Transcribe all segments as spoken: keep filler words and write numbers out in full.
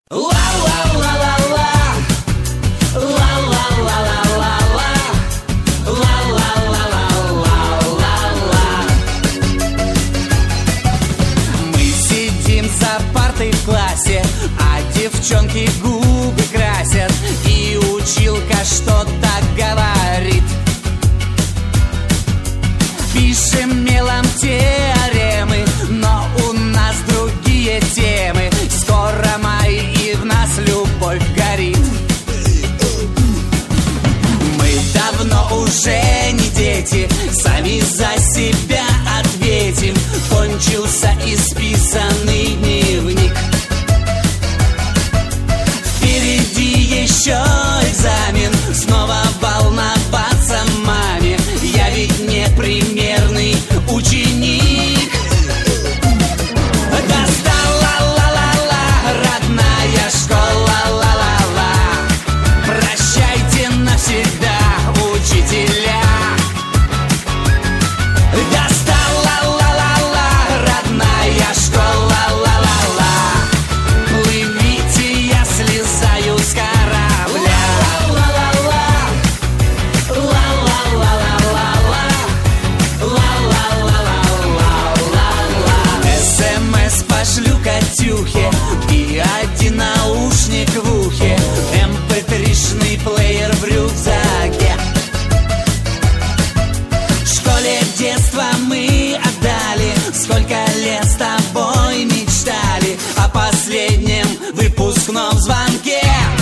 В классе, а девчонки губы красят, и училка что-то говорит. Пишем мелом теоремы, но у нас другие темы. Скоро май, и в нас любовь горит. Мы давно уже не дети, сами за себя ответим. Кончился исписанный дневник. Еще экзамен, снова волноваться маме. Я ведь не примерный ученик. Достала ла-ла-ла, родная школа, ла-ла-ла. Прощайте навсегда, учителя. Достала ла-ла-ла, родная школа, ла-ла-ла. Плывите, я слезаю с корабля. Пошлю Катюхе и один наушник в ухе, эм пэ три-шный плеер в рюкзаке. В школе детства мы отдали, сколько лет с тобой мечтали о последнем выпускном звонке.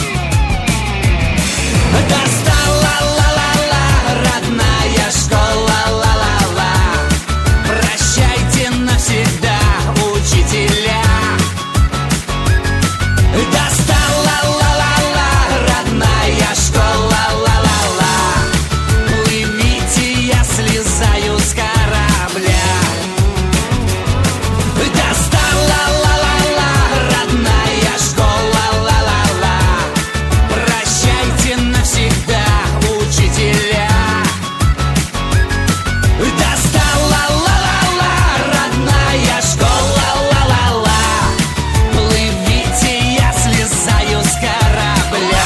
Достала ла-ла-ла, родная школа, ла-ла-ла. Прощайте навсегда, учителя. Достала ла-ла-ла, родная школа, ла-ла-ла. Плывите, я слезаю с корабля. Достала ла-ла-ла, родная школа, ла-ла-ла. Прощайте навсегда, учителя. Достала ла-ла-ла, родная школа, ла-ла-ла. Плывите, я слезаю с корабля.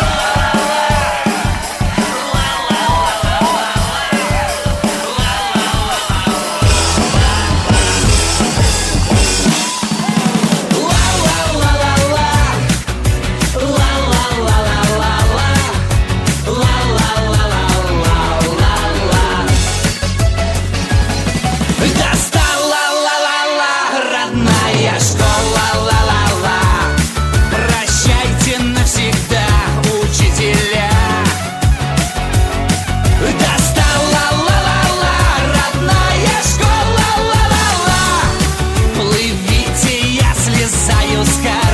Достала ла-ла-ла, родная школа, ла-ла-ла. Прощайте навсегда, учителя. Достала ла-ла-ла, родная школа, ла-ла-ла. Плывите, я слезаю с корабля.